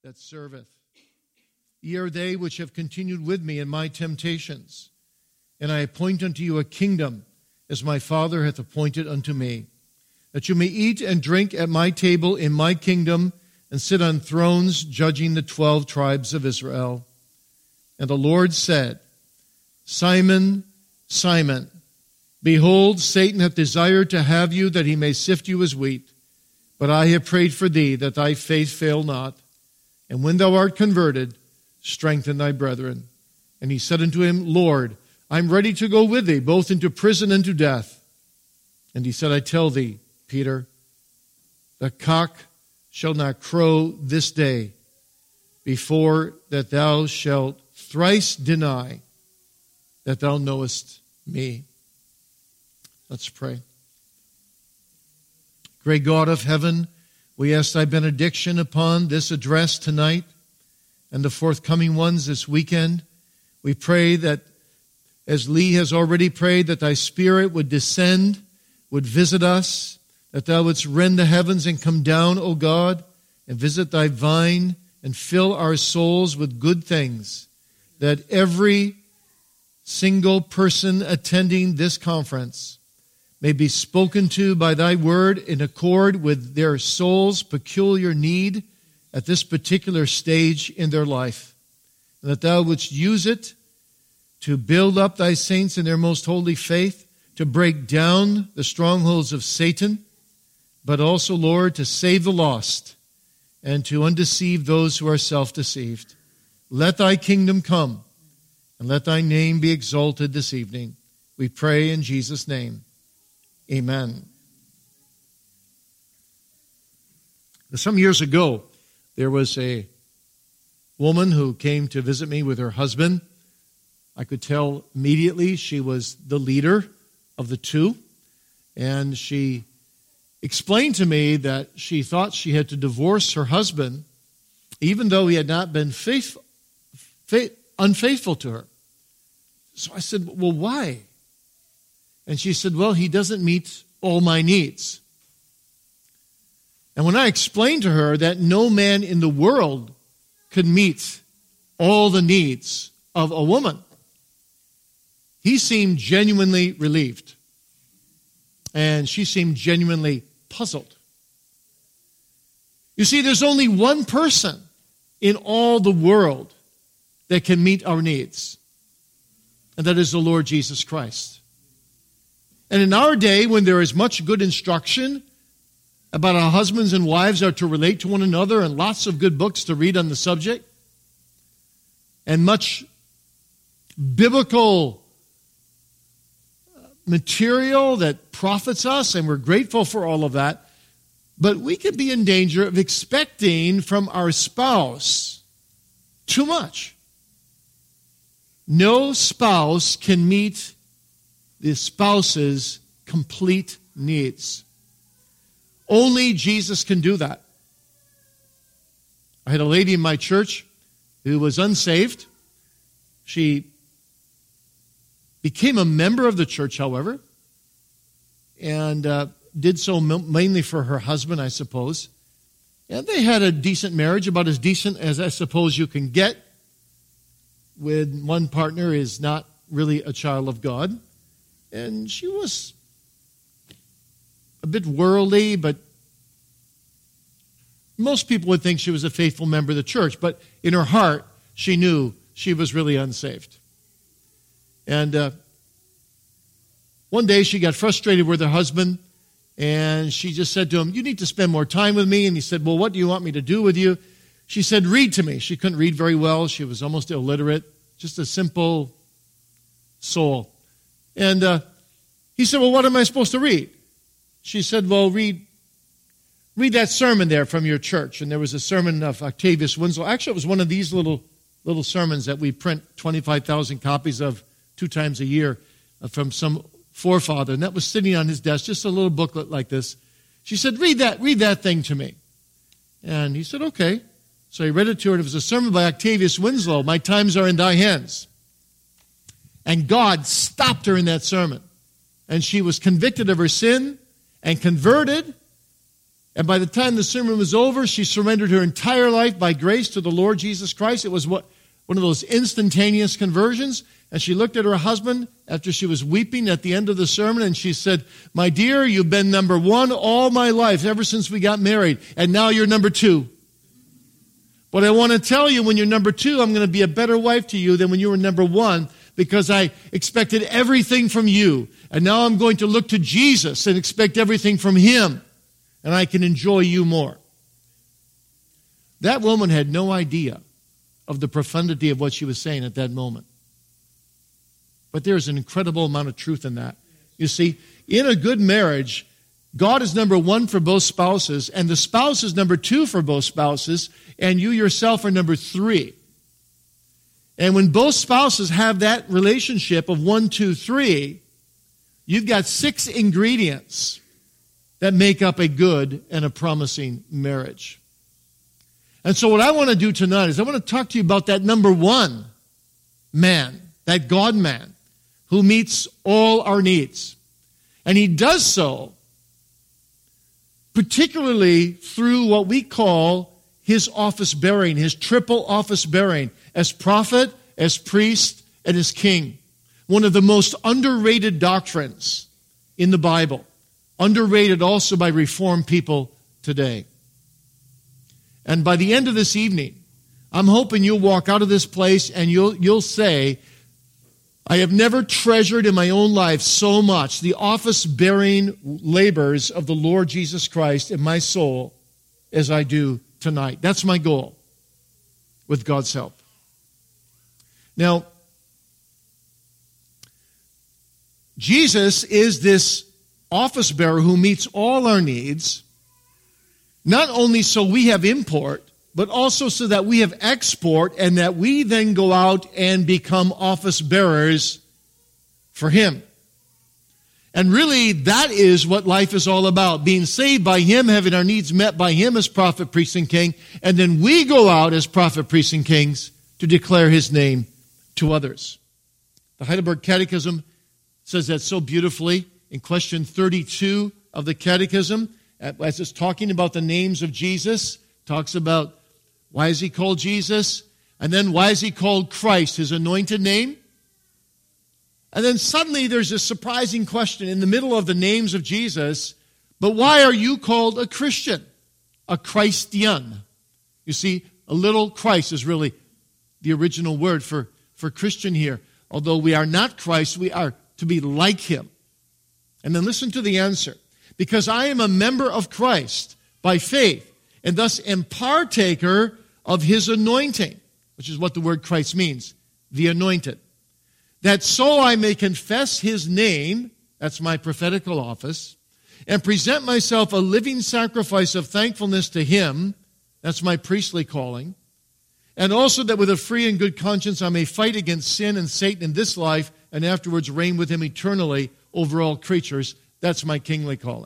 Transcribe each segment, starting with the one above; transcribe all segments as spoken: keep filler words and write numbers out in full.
that serveth. Ye are they which have continued with me in my temptations. And I appoint unto you a kingdom, as my Father hath appointed unto me, that you may eat and drink at my table in my kingdom, and sit on thrones judging the twelve tribes of Israel. And the Lord said, Simon, Simon, behold, Satan hath desired to have you, that he may sift you as wheat. But I have prayed for thee, that thy faith fail not. And when thou art converted, strengthen thy brethren. And he said unto him, Lord, I am ready to go with thee, both into prison and to death. And he said, I tell thee, Peter, the cock shall not crow this day before that thou shalt thrice deny that thou knowest me. Let's pray. Great God of heaven, we ask thy benediction upon this address tonight and the forthcoming ones this weekend. We pray that, as Lee has already prayed, that thy Spirit would descend, would visit us, that thou wouldst rend the heavens and come down, O God, and visit thy vine and fill our souls with good things, that every single person attending this conference may be spoken to by thy word in accord with their soul's peculiar need at this particular stage in their life, and that thou wouldst use it to build up thy saints in their most holy faith, to break down the strongholds of Satan, but also, Lord, to save the lost and to undeceive those who are self-deceived. Let thy kingdom come, and let thy name be exalted this evening. We pray in Jesus' name. Amen. Some years ago, there was a woman who came to visit me with her husband. I could tell immediately she was the leader of the two, and she explained to me that she thought she had to divorce her husband even though he had not been faithful, faith, unfaithful to her. So I said, well, why? And she said, well, he doesn't meet all my needs. And when I explained to her that no man in the world could meet all the needs of a woman, he seemed genuinely relieved. And she seemed genuinely puzzled. You see, there's only one person in all the world that can meet our needs, and that is the Lord Jesus Christ. And in our day, when there is much good instruction about how husbands and wives are to relate to one another, and lots of good books to read on the subject, and much biblical material that profits us, and we're grateful for all of that, but we could be in danger of expecting from our spouse too much. No spouse can meet the spouse's complete needs. Only Jesus can do that. I had a lady in my church who was unsaved. She became a member of the church, however, and uh, did so mainly for her husband, I suppose. And they had a decent marriage, about as decent as I suppose you can get when one partner is not really a child of God. And she was a bit worldly, but most people would think she was a faithful member of the church. But in her heart, she knew she was really unsaved. And uh, one day she got frustrated with her husband, and she just said to him, you need to spend more time with me. And he said, well, what do you want me to do with you? She said, read to me. She couldn't read very well. She was almost illiterate, just a simple soul. And uh, he said, well, what am I supposed to read? She said, well, read read that sermon there from your church. And there was a sermon of Octavius Winslow. Actually, it was one of these little little sermons that we print twenty-five thousand copies of two times a year uh, from some forefather. And that was sitting on his desk, just a little booklet like this. She said, read that, read that thing to me. And he said, okay. So he read it to her. It was a sermon by Octavius Winslow, My Times Are in Thy Hands. And God stopped her in that sermon. And she was convicted of her sin and converted And by the time the sermon was over, she surrendered her entire life by grace to the Lord Jesus Christ. It was what, one of those instantaneous conversions. And she looked at her husband after she was weeping at the end of the sermon, and she said, "My dear, you've been number one all my life, ever since we got married, and now you're number two. But I want to tell you, when you're number two, I'm going to be a better wife to you than when you were number one, because I expected everything from you. And now I'm going to look to Jesus and expect everything from him, and I can enjoy you more." That woman had no idea of the profundity of what she was saying at that moment. But there's an incredible amount of truth in that. You see, in a good marriage, God is number one for both spouses, and the spouse is number two for both spouses, and you yourself are number three. And when both spouses have that relationship of one, two, three, you've got six ingredients that make up a good and a promising marriage. And so what I want to do tonight is I want to talk to you about that number one man, that God man, who meets all our needs. And he does so particularly through what we call his office bearing, his triple office bearing, as prophet, as priest, and as king. One of the most underrated doctrines in the Bible. Underrated also by Reformed people today. And by the end of this evening, I'm hoping you'll walk out of this place and you'll, you'll say, "I have never treasured in my own life so much the office-bearing labors of the Lord Jesus Christ in my soul as I do tonight." That's my goal, with God's help. Now, Jesus is this office bearer who meets all our needs, not only so we have import, but also so that we have export, and that we then go out and become office bearers for him. And really, that is what life is all about. Being saved by him, having our needs met by him as prophet, priest, and king, and then we go out as prophet, priests, and kings to declare his name to others. The Heidelberg Catechism says that so beautifully in question thirty-two of the Catechism, as it's talking about the names of Jesus, talks about why is he called Jesus, and then why is he called Christ, his anointed name. And then suddenly there's this surprising question in the middle of the names of Jesus, but why are you called a Christian, a Christian? You see, a little Christ is really the original word for, for Christian here. Although we are not Christ, we are to be like him. And then listen to the answer. Because I am a member of Christ by faith, and thus am partaker of his anointing, which is what the word Christ means, the anointed. That so I may confess his name, that's my prophetical office, and present myself a living sacrifice of thankfulness to him, that's my priestly calling, and also that with a free and good conscience I may fight against sin and Satan in this life, and afterwards reign with him eternally over all creatures, that's my kingly calling.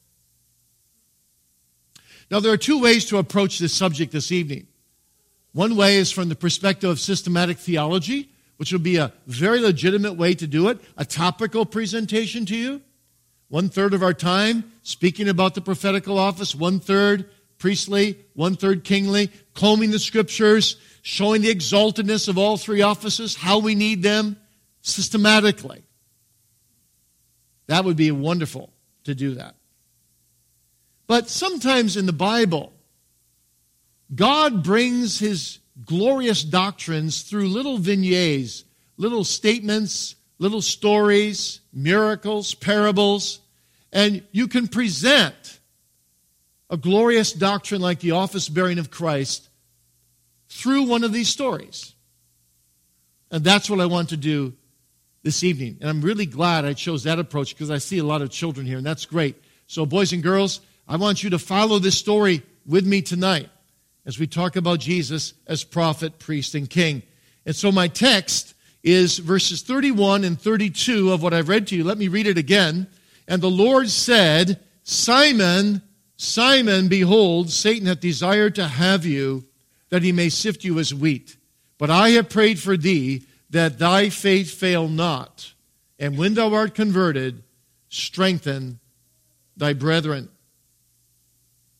Now, there are two ways to approach this subject this evening. One way is from the perspective of systematic theology, which will be a very legitimate way to do it, a topical presentation to you. One third of our time speaking about the prophetical office, one third priestly, one third kingly, combing the scriptures, showing the exaltedness of all three offices, how we need them systematically. That would be wonderful to do that. But sometimes in the Bible, God brings his glorious doctrines through little vignettes, little statements, little stories, miracles, parables, and you can present a glorious doctrine like the office bearing of Christ through one of these stories. And that's what I want to do this evening. And I'm really glad I chose that approach because I see a lot of children here, and that's great. So boys and girls, I want you to follow this story with me tonight as we talk about Jesus as prophet, priest, and king. And so my text is verses thirty-one and thirty-two of what I've read to you. Let me read it again. And the Lord said, Simon, Simon, behold, Satan hath desired to have you, that he may sift you as wheat. But I have prayed for thee, that thy faith fail not. And when thou art converted, strengthen thy brethren.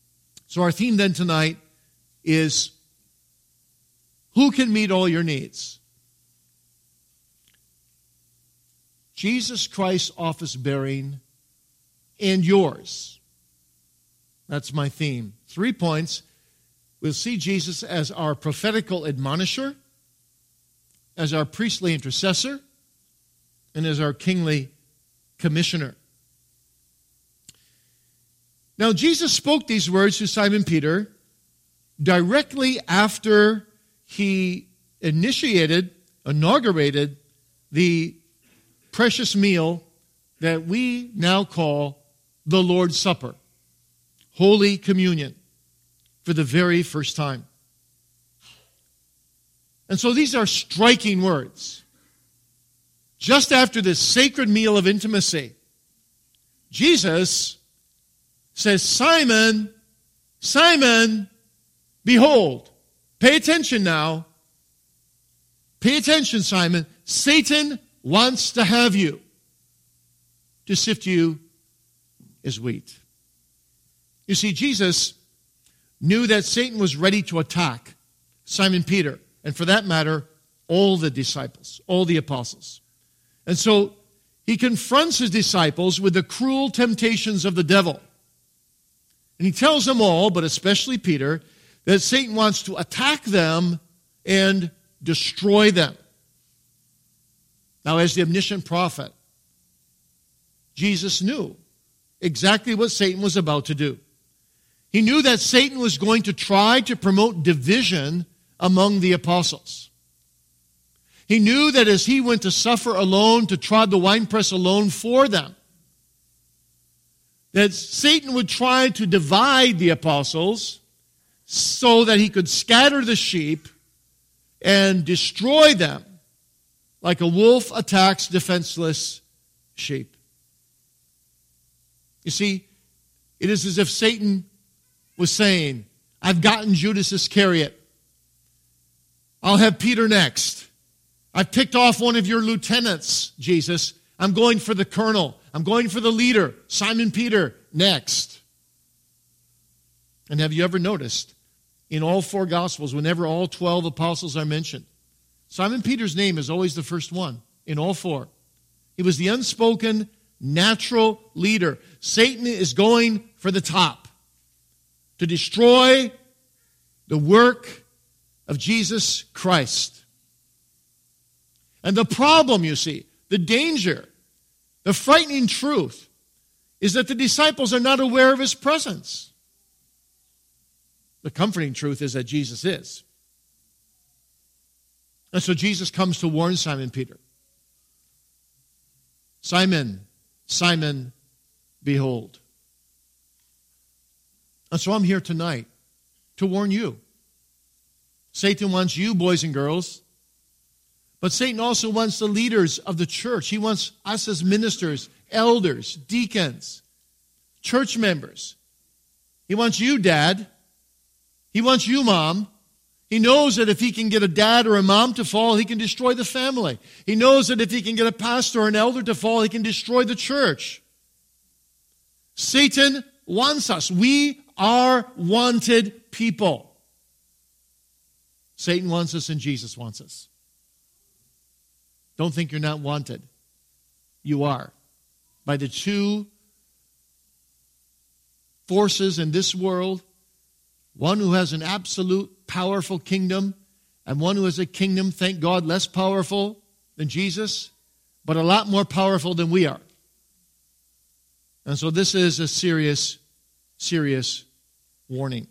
So our theme then tonight is, who can meet all your needs? Jesus Christ's office bearing and yours. That's my theme. Three points. We'll see Jesus as our prophetical admonisher, as our priestly intercessor, and as our kingly commissioner. Now, Jesus spoke these words to Simon Peter directly after he initiated, inaugurated the precious meal that we now call the Lord's Supper, Holy Communion, for the very first time. And so these are striking words. Just after this sacred meal of intimacy, Jesus says, Simon, Simon, behold. Pay attention now. Pay attention, Simon. Satan wants to have you, to sift you as wheat. You see, Jesus knew that Satan was ready to attack Simon Peter, and for that matter, all the disciples, all the apostles. And so he confronts his disciples with the cruel temptations of the devil. And he tells them all, but especially Peter, that Satan wants to attack them and destroy them. Now, as the omniscient prophet, Jesus knew exactly what Satan was about to do. He knew that Satan was going to try to promote division among the apostles. He knew that as he went to suffer alone, to trod the winepress alone for them, that Satan would try to divide the apostles so that he could scatter the sheep and destroy them like a wolf attacks defenseless sheep. You see, it is as if Satan was saying, I've gotten Judas Iscariot. I'll have Peter next. I've picked off one of your lieutenants, Jesus. I'm going for the colonel. I'm going for the leader, Simon Peter, next. And have you ever noticed, in all four Gospels, whenever all twelve apostles are mentioned, Simon Peter's name is always the first one in all four. He was the unspoken, natural leader. Satan is going for the top to destroy the work of Jesus Christ. And the problem, you see, the danger, the frightening truth, is that the disciples are not aware of his presence. The comforting truth is that Jesus is. And so Jesus comes to warn Simon Peter. Simon, Simon, behold. And so I'm here tonight to warn you. Satan wants you, boys and girls, but Satan also wants the leaders of the church. He wants us as ministers, elders, deacons, church members. He wants you, Dad. He wants you, Mom. He knows that if he can get a dad or a mom to fall, he can destroy the family. He knows that if he can get a pastor or an elder to fall, he can destroy the church. Satan wants us. We are wanted people. Satan wants us and Jesus wants us. Don't think you're not wanted. You are. By the two forces in this world, one who has an absolute powerful kingdom and one who has a kingdom, thank God, less powerful than Jesus, but a lot more powerful than we are. And so this is a serious, serious warning.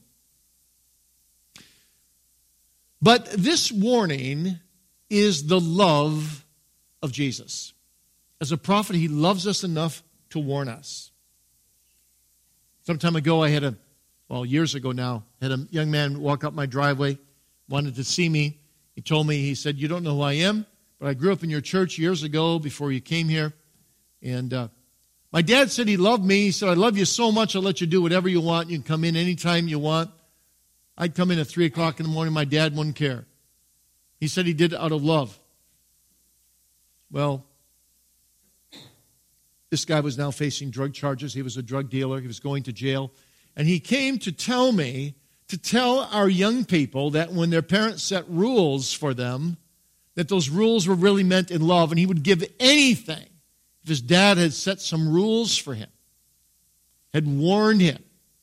But this warning is the love of Jesus. As a prophet, he loves us enough to warn us. Some time ago, I had a, well, years ago now, had a young man walk up my driveway, wanted to see me. He told me, he said, you don't know who I am, but I grew up in your church years ago before you came here. And uh, my dad said he loved me. He said, I love you so much, I'll let you do whatever you want. You can come in anytime you want. I'd come in at three o'clock in the morning. My dad wouldn't care. He said he did it out of love. Well, this guy was now facing drug charges. He was a drug dealer. He was going to jail. And he came to tell me, to tell our young people that when their parents set rules for them, that those rules were really meant in love, and he would give anything if his dad had set some rules for him, had warned him.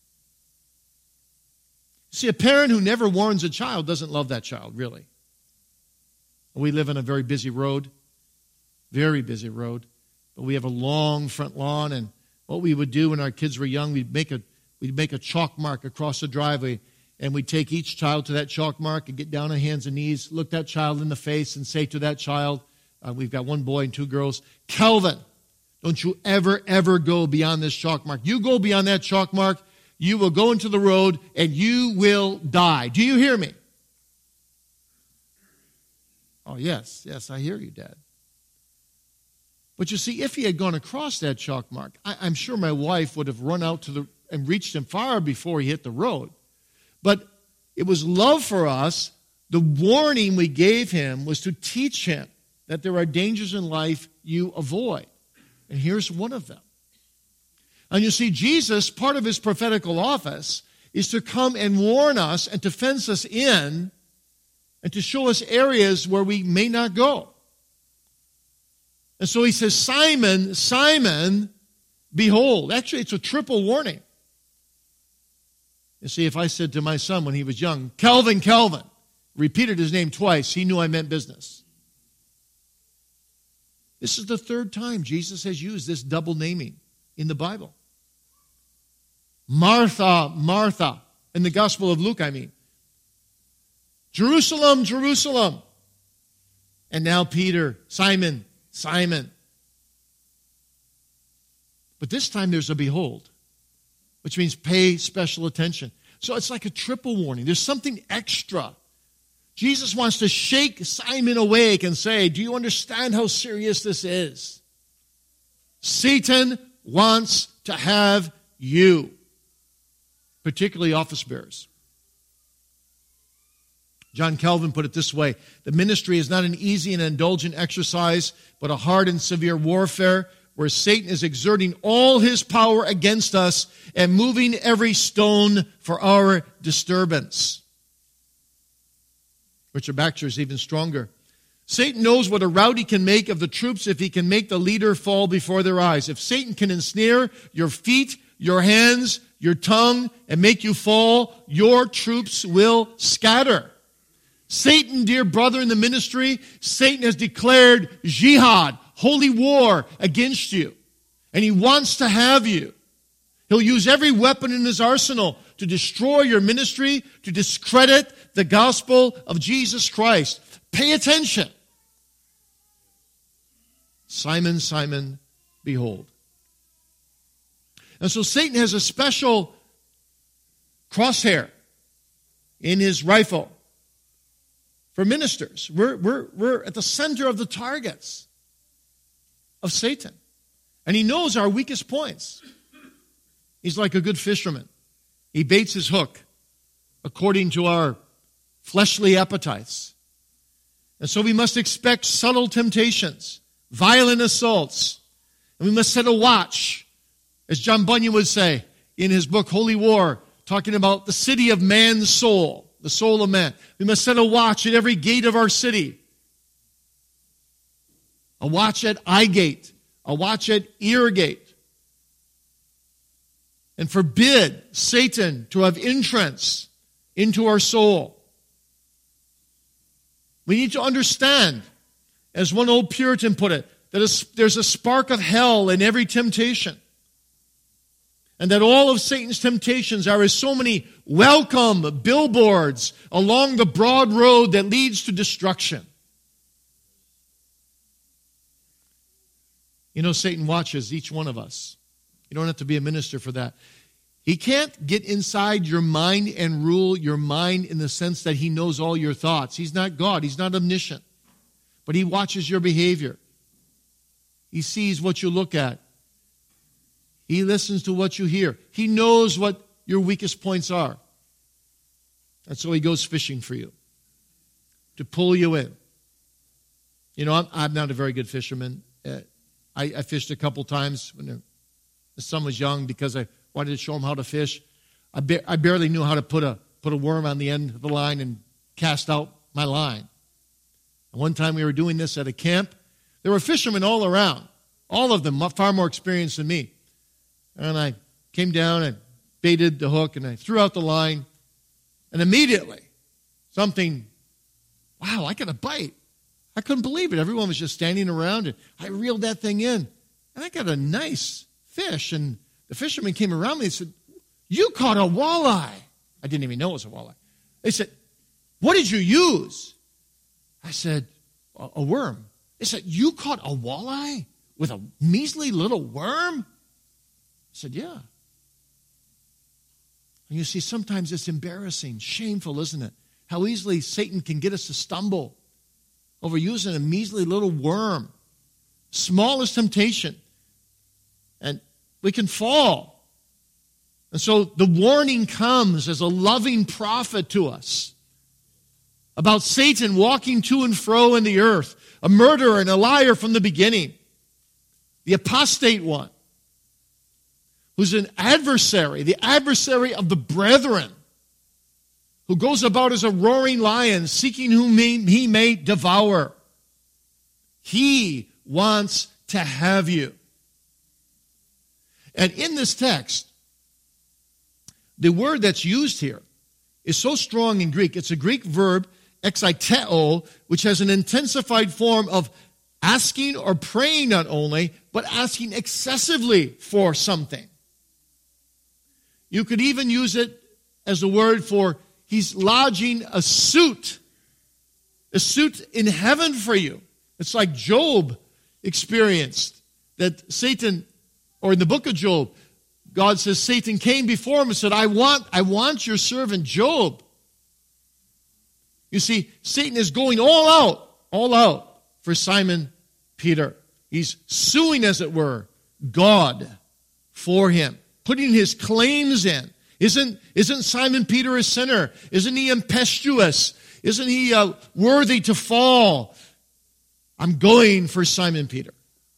See, a parent who never warns a child doesn't love that child, really. We live on a very busy road, very busy road, but we have a long front lawn, and what we would do when our kids were young, we'd make a, we'd make a chalk mark across the driveway, and we'd take each child to that chalk mark and get down on hands and knees, look that child in the face and say to that child, uh, we've got one boy and two girls, Kelvin, don't you ever, ever go beyond this chalk mark. You go beyond that chalk mark, you will go into the road and you will die. Do you hear me? Oh, yes, yes, I hear you, Dad. But you see, if he had gone across that chalk mark, I, I'm sure my wife would have run out to the and reached him far before he hit the road. But it was love for us. The warning we gave him was to teach him that there are dangers in life you avoid. And here's one of them. And you see, Jesus, part of his prophetical office is to come and warn us and to fence us in and to show us areas where we may not go. And so he says, Simon, Simon, behold. Actually, it's a triple warning. You see, if I said to my son when he was young, Kelvin, Kelvin, repeated his name twice, he knew I meant business. This is the third time Jesus has used this double naming in the Bible. Martha, Martha, in the Gospel of Luke, I mean. Jerusalem, Jerusalem. And now Peter, Simon, Simon. But this time there's a behold, which means pay special attention. So it's like a triple warning. There's something extra. Jesus wants to shake Simon awake and say, do you understand how serious this is? Satan wants to have you, particularly office bearers. John Calvin put it this way: the ministry is not an easy and indulgent exercise, but a hard and severe warfare where Satan is exerting all his power against us and moving every stone for our disturbance. Richard Baxter is even stronger. Satan knows what a rout he can make of the troops if he can make the leader fall before their eyes. If Satan can ensnare your feet, your hands, your tongue, and make you fall, your troops will scatter. Satan, dear brother in the ministry, Satan has declared jihad, holy war against you. And he wants to have you. He'll use every weapon in his arsenal to destroy your ministry, to discredit the gospel of Jesus Christ. Pay attention. Simon, Simon, behold. And so Satan has a special crosshair in his rifle for ministers. We're, we're, we're at the center of the targets of Satan. And he knows our weakest points. He's like a good fisherman. He baits his hook according to our fleshly appetites. And so we must expect subtle temptations, violent assaults, and we must set a watch, as John Bunyan would say in his book Holy War, talking about the city of man's soul, the soul of man. We must set a watch at every gate of our city, a watch at eye gate, a watch at ear gate, and forbid Satan to have entrance into our soul. We need to understand, as one old Puritan put it, that there's a spark of hell in every temptation. And that all of Satan's temptations are as so many welcome billboards along the broad road that leads to destruction. You know, Satan watches each one of us. You don't have to be a minister for that. He can't get inside your mind and rule your mind in the sense that he knows all your thoughts. He's not God. He's not omniscient. But he watches your behavior. He sees what you look at. He listens to what you hear. He knows what your weakest points are. And so he goes fishing for you, to pull you in. You know, I'm, I'm not a very good fisherman. Uh, I, I fished a couple times when the son was young because I wanted to show him how to fish. I, ba- I barely knew how to put a, put a worm on the end of the line and cast out my line. And one time we were doing this at a camp. There were fishermen all around, all of them far more experienced than me. And I came down and baited the hook, and I threw out the line, and immediately something, wow, I got a bite. I couldn't believe it. Everyone was just standing around, and I reeled that thing in, and I got a nice fish. And the fishermen came around me and said, "You caught a walleye." I didn't even know it was a walleye. They said, "What did you use?" I said, a, a worm. They said, "You caught a walleye with a measly little worm?" I said, "Yeah." And you see, sometimes it's embarrassing, shameful, isn't it? How easily Satan can get us to stumble over using a measly little worm. Smallest temptation. And we can fall. And so the warning comes as a loving prophet to us about Satan walking to and fro in the earth, a murderer and a liar from the beginning, the apostate one, who's an adversary, the adversary of the brethren, who goes about as a roaring lion, seeking whom he may devour. He wants to have you. And in this text, the word that's used here is so strong in Greek. It's a Greek verb, exiteo, which has an intensified form of asking or praying not only, but asking excessively for something. You could even use it as a word for he's lodging a suit, a suit in heaven for you. It's like Job experienced that Satan, or in the book of Job, God says Satan came before him and said, I want, I want your servant Job. You see, Satan is going all out, all out for Simon Peter. He's suing, as it were, God for him, putting his claims in. Isn't, isn't Simon Peter a sinner? Isn't he impetuous? Isn't he uh, worthy to fall? I'm going for Simon Peter.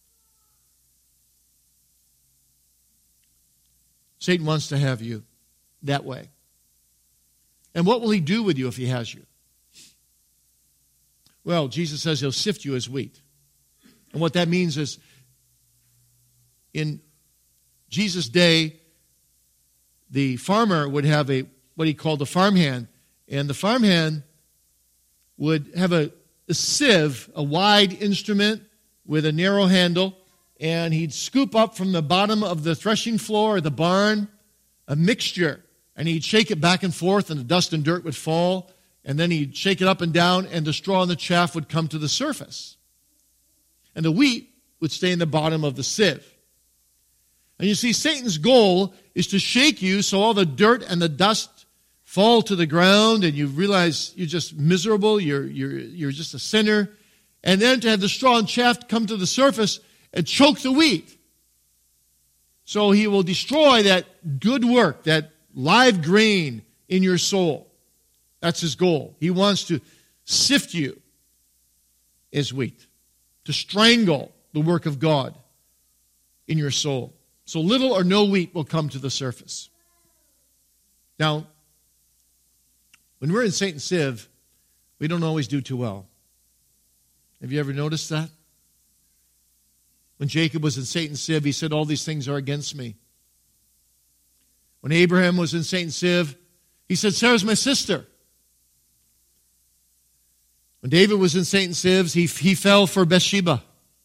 Satan wants to have you that way. And what will he do with you if he has you? Well, Jesus says he'll sift you as wheat. And what that means is, in Jesus' day, the farmer would have a what he called a farmhand. And the farmhand would have a, a sieve, a wide instrument with a narrow handle, and he'd scoop up from the bottom of the threshing floor or the barn a mixture, and he'd shake it back and forth, and the dust and dirt would fall, and then he'd shake it up and down, and the straw and the chaff would come to the surface. And the wheat would stay in the bottom of the sieve. And you see, Satan's goal is to shake you so all the dirt and the dust fall to the ground, and you realize you're just miserable, you're, you're, you're just a sinner, and then to have the straw and chaff come to the surface and choke the wheat. So he will destroy that good work, that live grain in your soul. That's his goal. He wants to sift you as wheat, to strangle the work of God in your soul. So little or no wheat will come to the surface. Now, when we're in Satan's sieve, we don't always do too well. Have you ever noticed that? When Jacob was in Satan's sieve, he said, all these things are against me. When Abraham was in Satan's sieve, he said, Sarah's my sister. When David was in Satan's sieves, he, he fell for Bathsheba.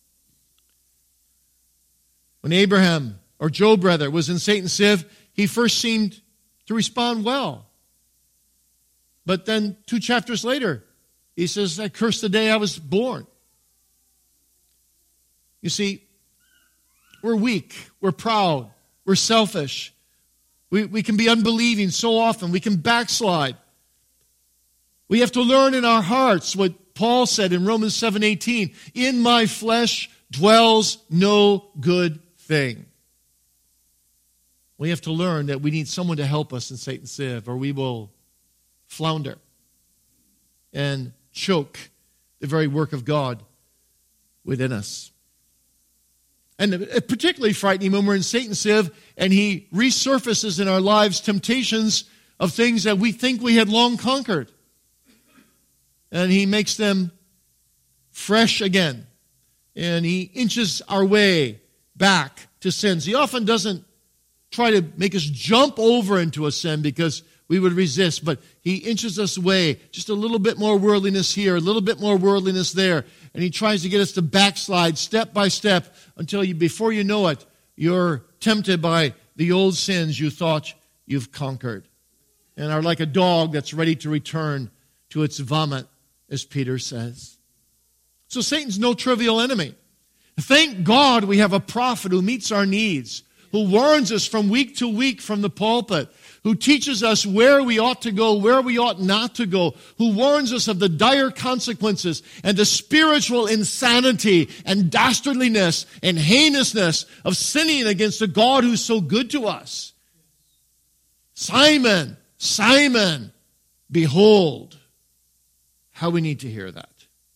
When Abraham, or Job rather, was in Satan's sieve, he first seemed to respond well. But then two chapters later, he says, I cursed the day I was born. You see, we're weak, we're proud, we're selfish. We, we can be unbelieving so often. We can backslide. We have to learn in our hearts what Paul said in Romans seven eighteen, in my flesh dwells no good thing. We have to learn that we need someone to help us in Satan's sieve, or we will flounder and choke the very work of God within us. And particularly frightening when we're in Satan's sieve and he resurfaces in our lives temptations of things that we think we had long conquered. And he makes them fresh again. And he inches our way back to sins. He often doesn't try to make us jump over into a sin because we would resist, but he inches us away. Just a little bit more worldliness here, a little bit more worldliness there. And he tries to get us to backslide step by step until you, before you know it, you're tempted by the old sins you thought you've conquered and are like a dog that's ready to return to its vomit, as Peter says. So Satan's no trivial enemy. Thank God we have a prophet who meets our needs, who warns us from week to week from the pulpit, who teaches us where we ought to go, where we ought not to go, who warns us of the dire consequences and the spiritual insanity and dastardliness and heinousness of sinning against a God who's so good to us. Simon, Simon, behold, how we need to hear that.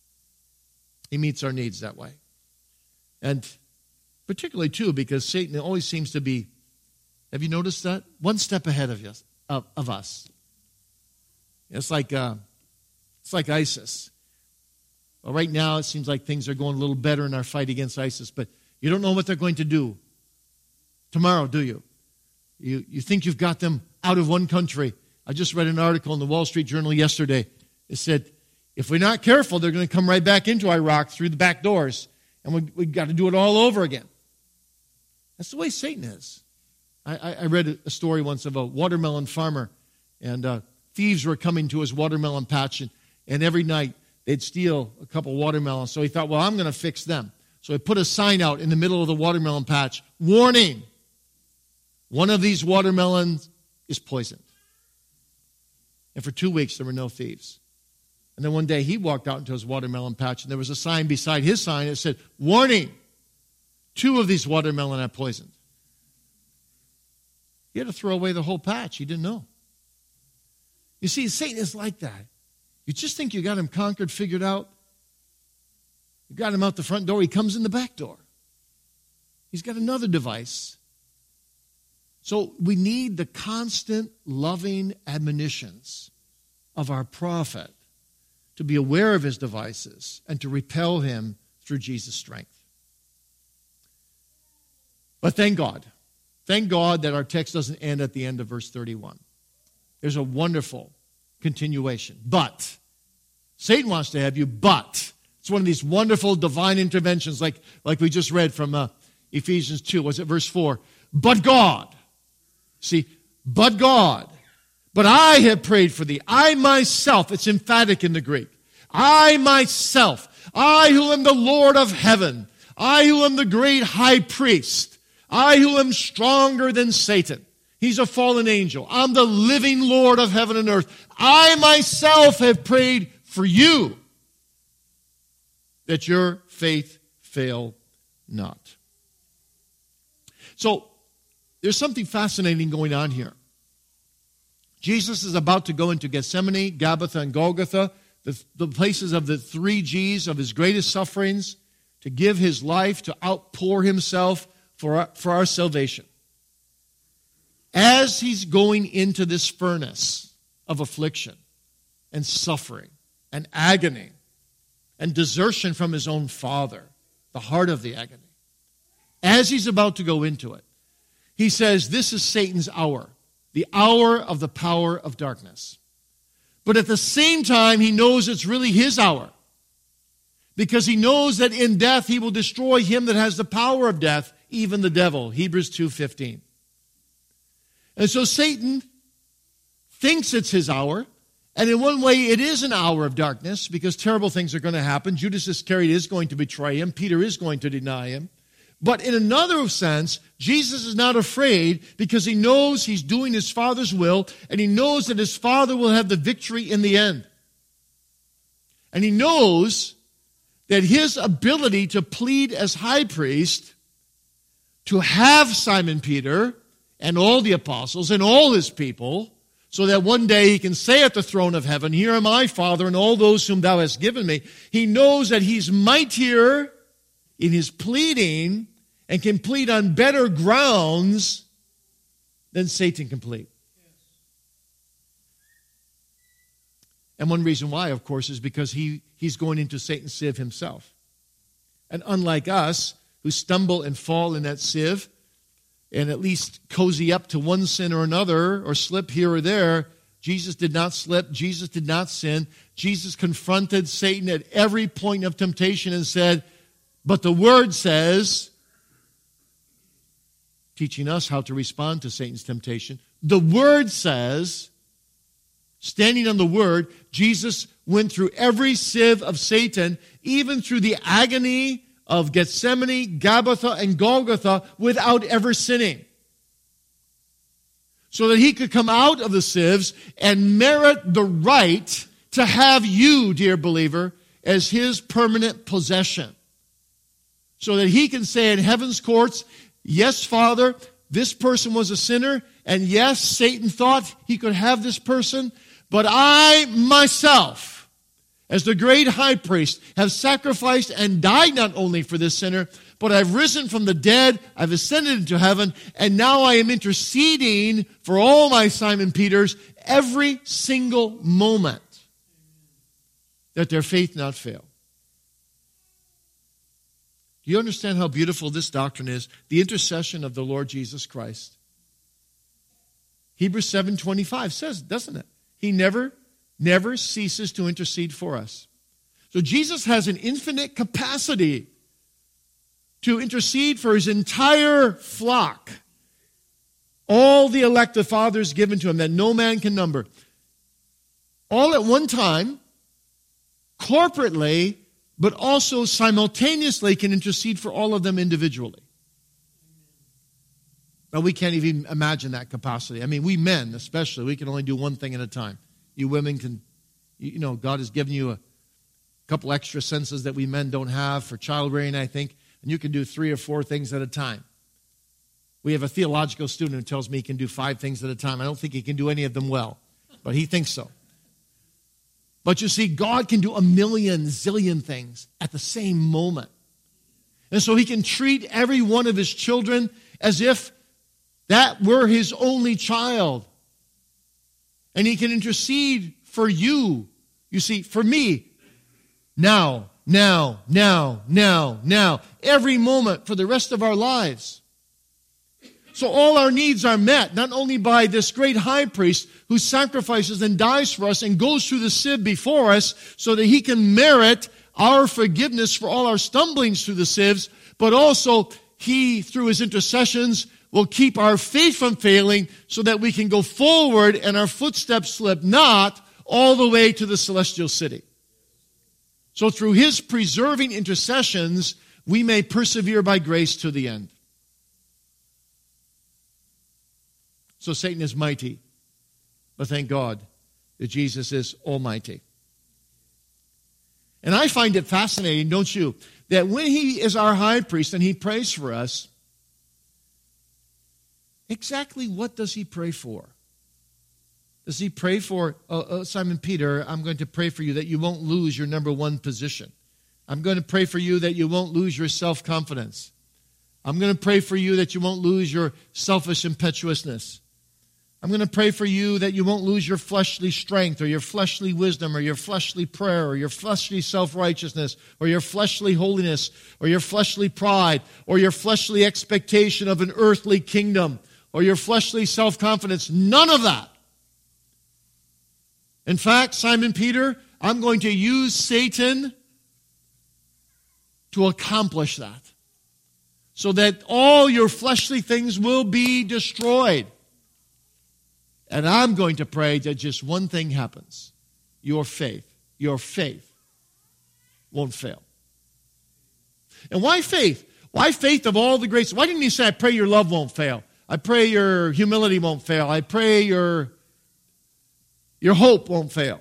He meets our needs that way. And particularly, too, because Satan always seems to be, have you noticed that? One step ahead of us. Of, of us. It's like uh, it's like ISIS. Well, right now, it seems like things are going a little better in our fight against ISIS, but you don't know what they're going to do tomorrow, do you? You, you think you've got them out of one country. I just read an article in the Wall Street Journal yesterday. It said, if we're not careful, they're going to come right back into Iraq through the back doors, and we, we've got to do it all over again. That's the way Satan is. I, I read a story once of a watermelon farmer, and uh, thieves were coming to his watermelon patch, and, and every night they'd steal a couple watermelons. So he thought, well, I'm going to fix them. So he put a sign out in the middle of the watermelon patch, warning, one of these watermelons is poisoned. And for two weeks, there were no thieves. And then one day he walked out into his watermelon patch, and there was a sign beside his sign that said, warning, two of these watermelon are poisoned. He had to throw away the whole patch. He didn't know. You see, Satan is like that. You just think you got him conquered, figured out. You got him out the front door. He comes in the back door. He's got another device. So we need the constant loving admonitions of our prophet to be aware of his devices and to repel him through Jesus' strength. But thank God. Thank God that our text doesn't end at the end of verse thirty-one. There's a wonderful continuation. But, Satan wants to have you, but. It's one of these wonderful divine interventions like, like we just read from uh, Ephesians two. Was it verse four? But God. See, but God. But I have prayed for thee. I myself, it's emphatic in the Greek. I myself, I who am the Lord of heaven, I who am the great high priest, I who am stronger than Satan. He's a fallen angel. I'm the living Lord of heaven and earth. I myself have prayed for you that your faith fail not. So, there's something fascinating going on here. Jesus is about to go into Gethsemane, Gabbatha, and Golgotha, the, the places of the three G's of his greatest sufferings, to give his life, to outpour himself for our, for our salvation. As he's going into this furnace of affliction and suffering and agony and desertion from his own Father, the heart of the agony, as he's about to go into it, he says, this is Satan's hour, the hour of the power of darkness. But at the same time, he knows it's really his hour, because he knows that in death he will destroy him that has the power of death, even the devil, Hebrews two fifteen. And so Satan thinks it's his hour, and in one way it is an hour of darkness, because terrible things are going to happen. Judas Iscariot is going to betray him. Peter is going to deny him. But in another sense, Jesus is not afraid because he knows he's doing his Father's will, and he knows that his Father will have the victory in the end. And he knows that his ability to plead as high priest, to have Simon Peter and all the apostles and all his people, so that one day he can say at the throne of heaven, here am I, Father, and all those whom thou hast given me. He knows that he's mightier in his pleading and complete on better grounds than Satan complete. And one reason why, of course, is because he, he's going into Satan's sieve himself. And unlike us, who stumble and fall in that sieve, and at least cozy up to one sin or another, or slip here or there, Jesus did not slip. Jesus did not sin. Jesus confronted Satan at every point of temptation and said, but the Word says, teaching us how to respond to Satan's temptation, the Word says, standing on the Word, Jesus went through every sieve of Satan, even through the agony of Gethsemane, Gabbatha, and Golgotha, without ever sinning. So that he could come out of the sieves and merit the right to have you, dear believer, as his permanent possession. So that he can say in heaven's courts, yes, Father, this person was a sinner, and yes, Satan thought he could have this person, but I myself, as the great high priest, have sacrificed and died not only for this sinner, but I've risen from the dead, I've ascended into heaven, and now I am interceding for all my Simon Peters every single moment, that their faith not fail. Do you understand how beautiful this doctrine is? The intercession of the Lord Jesus Christ. Hebrews seven twenty-five says, doesn't it? He never, never ceases to intercede for us. So Jesus has an infinite capacity to intercede for his entire flock. All the elect the Father has given to him that no man can number. All at one time, corporately, but also simultaneously can intercede for all of them individually. Now, we can't even imagine that capacity. I mean, we men especially, we can only do one thing at a time. You women can, you know, God has given you a couple extra senses that we men don't have for child-rearing, I think, and you can do three or four things at a time. We have a theological student who tells me he can do five things at a time. I don't think he can do any of them well, but he thinks so. But you see, God can do a million, zillion things at the same moment. And so he can treat every one of his children as if that were his only child. And he can intercede for you. You see, for me, now, now, now, now, now, every moment for the rest of our lives. So all our needs are met, not only by this great high priest who sacrifices and dies for us and goes through the sieve before us so that he can merit our forgiveness for all our stumblings through the sieves, but also he, through his intercessions, will keep our faith from failing so that we can go forward and our footsteps slip not all the way to the celestial city. So through his preserving intercessions, we may persevere by grace to the end. So Satan is mighty, but thank God that Jesus is almighty. And I find it fascinating, don't you, that when he is our high priest and he prays for us, exactly what does he pray for? Does he pray for, oh, oh, Simon Peter, I'm going to pray for you that you won't lose your number one position. I'm going to pray for you that you won't lose your self-confidence. I'm going to pray for you that you won't lose your selfish impetuousness. I'm going to pray for you that you won't lose your fleshly strength or your fleshly wisdom or your fleshly prayer or your fleshly self-righteousness or your fleshly holiness or your fleshly pride or your fleshly expectation of an earthly kingdom or your fleshly self-confidence. None of that. In fact, Simon Peter, I'm going to use Satan to accomplish that so that all your fleshly things will be destroyed. And I'm going to pray that just one thing happens. Your faith, your faith won't fail. And why faith? Why faith of all the graces? Why didn't he say, I pray your love won't fail? I pray your humility won't fail. I pray your, your hope won't fail.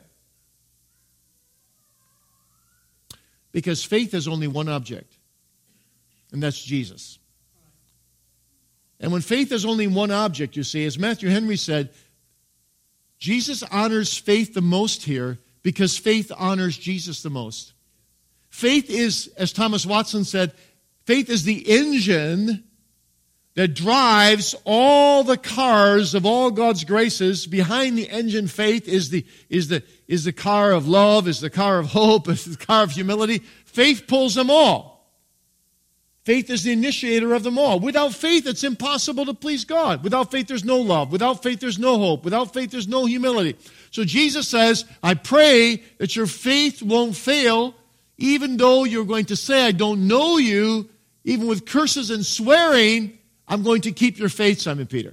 Because faith has only one object, and that's Jesus. And when faith has only one object, you see, as Matthew Henry said, Jesus honors faith the most here because faith honors Jesus the most. Faith is, as Thomas Watson said, Faith is the engine that drives all the cars of all God's graces. Behind the engine, faith is the, is the, is the car of love, is the car of hope, is the car of humility. Faith pulls them all. Faith is the initiator of them all. Without faith, it's impossible to please God. Without faith, there's no love. Without faith, there's no hope. Without faith, there's no humility. So Jesus says, I pray that your faith won't fail, even though you're going to say, I don't know you, even with curses and swearing, I'm going to keep your faith, Simon Peter.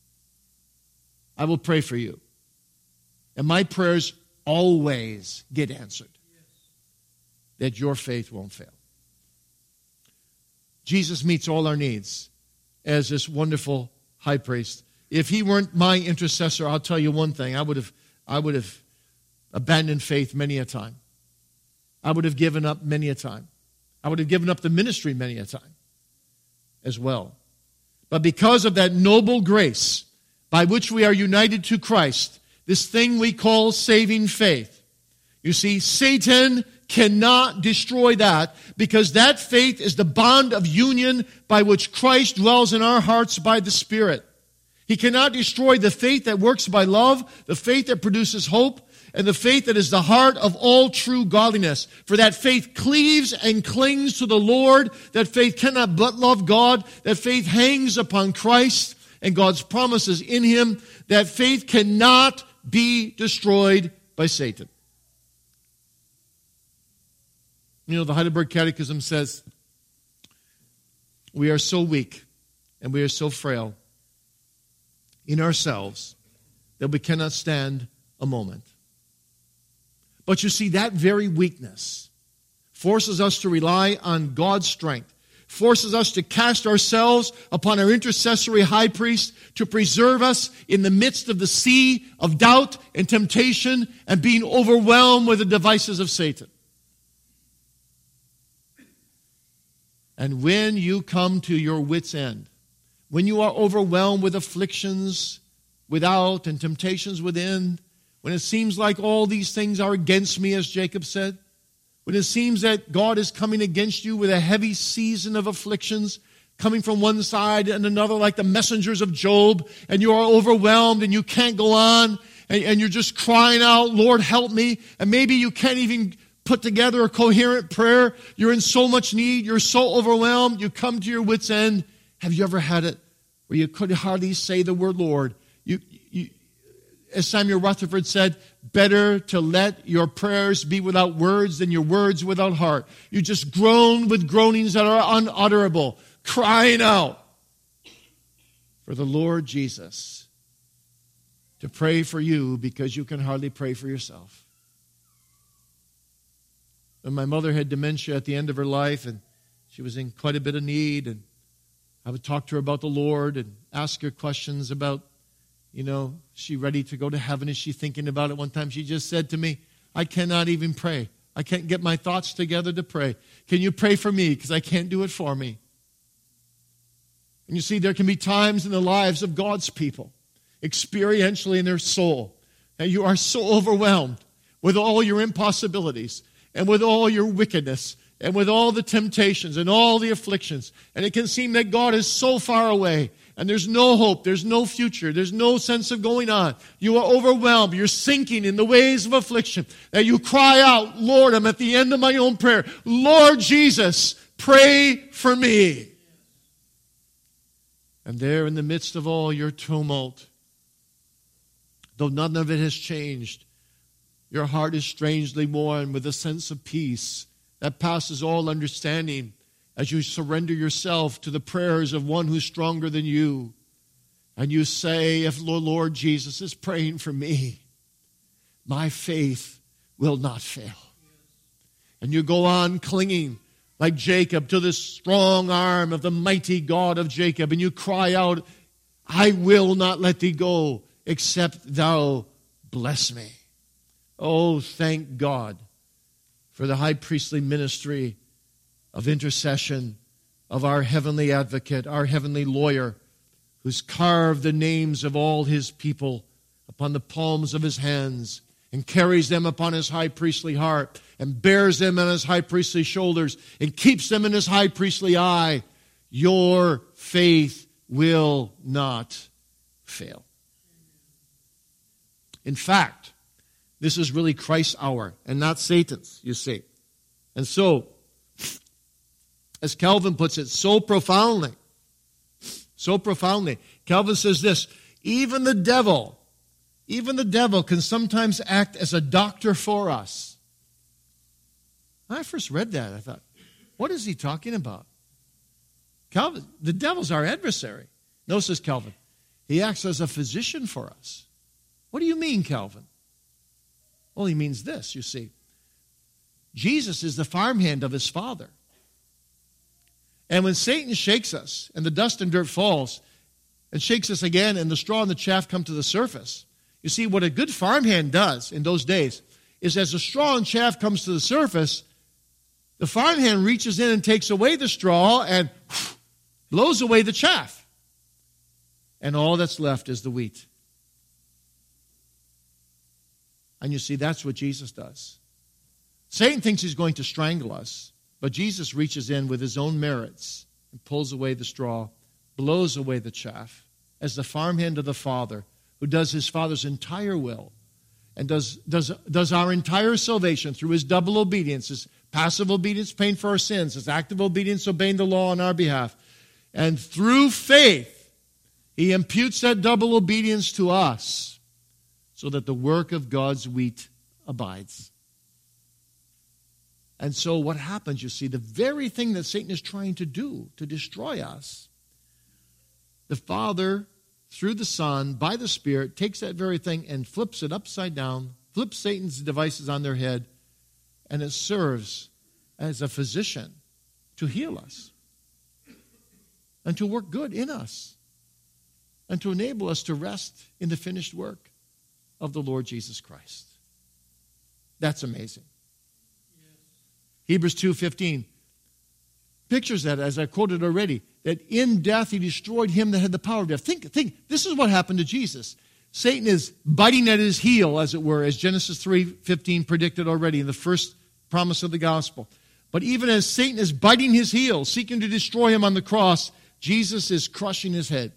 I will pray for you. And my prayers always get answered. That your faith won't fail. Jesus meets all our needs as this wonderful high priest. If he weren't my intercessor, I'll tell you one thing. I would have, I would have abandoned faith many a time. I would have given up many a time. I would have given up the ministry many a time as well. But because of that noble grace by which we are united to Christ, this thing we call saving faith, you see, Satan cannot destroy that, because that faith is the bond of union by which Christ dwells in our hearts by the Spirit. He cannot destroy the faith that works by love, the faith that produces hope, and the faith that is the heart of all true godliness. For that faith cleaves and clings to the Lord. That faith cannot but love God. That faith hangs upon Christ and God's promises in Him. That faith cannot be destroyed by Satan. You know, the Heidelberg Catechism says, we are so weak and we are so frail in ourselves that we cannot stand a moment. But you see, that very weakness forces us to rely on God's strength, forces us to cast ourselves upon our intercessory high priest to preserve us in the midst of the sea of doubt and temptation and being overwhelmed with the devices of Satan. And when you come to your wit's end, when you are overwhelmed with afflictions without and temptations within, when it seems like all these things are against me, as Jacob said, when it seems that God is coming against you with a heavy season of afflictions, coming from one side and another like the messengers of Job, and you are overwhelmed and you can't go on, and, and you're just crying out, Lord, help me, and maybe you can't even put together a coherent prayer. You're in so much need. You're so overwhelmed. You come to your wit's end. Have you ever had it where you could hardly say the word Lord? You, you, as Samuel Rutherford said, better to let your prayers be without words than your words without heart. You just groan with groanings that are unutterable, crying out for the Lord Jesus to pray for you because you can hardly pray for yourself. When my mother had dementia at the end of her life, and she was in quite a bit of need, and I would talk to her about the Lord and ask her questions about, you know, is she ready to go to heaven? Is she thinking about it? One time she just said to me, I cannot even pray. I can't get my thoughts together to pray. Can you pray for me? Because I can't do it for me. And you see, there can be times in the lives of God's people, experientially in their soul, that you are so overwhelmed with all your impossibilities and with all your wickedness, and with all the temptations and all the afflictions. And it can seem that God is so far away, and there's no hope, there's no future, there's no sense of going on. You are overwhelmed, you're sinking in the waves of affliction, that you cry out, Lord, I'm at the end of my own prayer. Lord Jesus, pray for me. And there in the midst of all your tumult, though none of it has changed, your heart is strangely warm with a sense of peace that passes all understanding as you surrender yourself to the prayers of one who's stronger than you. And you say, if the Lord Jesus is praying for me, my faith will not fail. And you go on clinging like Jacob to the strong arm of the mighty God of Jacob. And you cry out, I will not let thee go except thou bless me. Oh, thank God for the high priestly ministry of intercession of our heavenly advocate, our heavenly lawyer, who's carved the names of all his people upon the palms of his hands and carries them upon his high priestly heart and bears them on his high priestly shoulders and keeps them in his high priestly eye, your faith will not fail. In fact, this is really Christ's hour and not Satan's, you see. And so, as Calvin puts it so profoundly, so profoundly, Calvin says this, even the devil, even the devil can sometimes act as a doctor for us. When I first read that, I thought, what is he talking about? Calvin, the devil's our adversary. No, says Calvin, he acts as a physician for us. What do you mean, Calvin? Well, he means this, you see. Jesus is the farmhand of his Father. And when Satan shakes us and the dust and dirt falls and shakes us again and the straw and the chaff come to the surface, you see, what a good farmhand does in those days is as the straw and chaff comes to the surface, the farmhand reaches in and takes away the straw and blows away the chaff. And all that's left is the wheat. And you see, that's what Jesus does. Satan thinks he's going to strangle us, but Jesus reaches in with his own merits and pulls away the straw, blows away the chaff, as the farmhand of the Father, who does his Father's entire will and does, does, does our entire salvation through his double obedience, his passive obedience paying for our sins, his active obedience obeying the law on our behalf. And through faith, he imputes that double obedience to us so that the work of God's wheat abides. And so what happens, you see, the very thing that Satan is trying to do to destroy us, the Father, through the Son, by the Spirit, takes that very thing and flips it upside down, flips Satan's devices on their head, and it serves as a physician to heal us and to work good in us and to enable us to rest in the finished work of the Lord Jesus Christ. That's amazing. Hebrews two fifteen pictures that, as I quoted already, that in death he destroyed him that had the power of death. Think, think, this is what happened to Jesus. Satan is biting at his heel, as it were, as Genesis three fifteen predicted already in the first promise of the gospel. But even as Satan is biting his heel, seeking to destroy him on the cross, Jesus is crushing his head.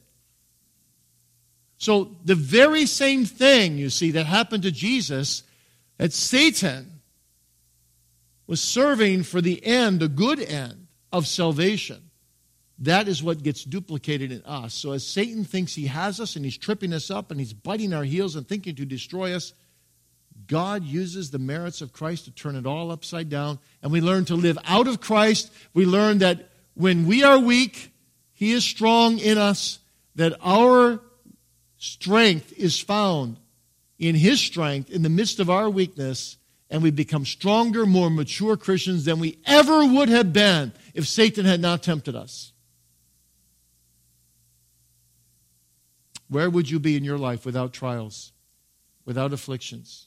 So the very same thing, you see, that happened to Jesus, that Satan was serving for the end, the good end of salvation. That is what gets duplicated in us. So as Satan thinks he has us and he's tripping us up and he's biting our heels and thinking to destroy us, God uses the merits of Christ to turn it all upside down. And we learn to live out of Christ. We learn that when we are weak, he is strong in us, that our strength is found in his strength in the midst of our weakness, and we become stronger, more mature Christians than we ever would have been if Satan had not tempted us. Where would you be in your life without trials, without afflictions?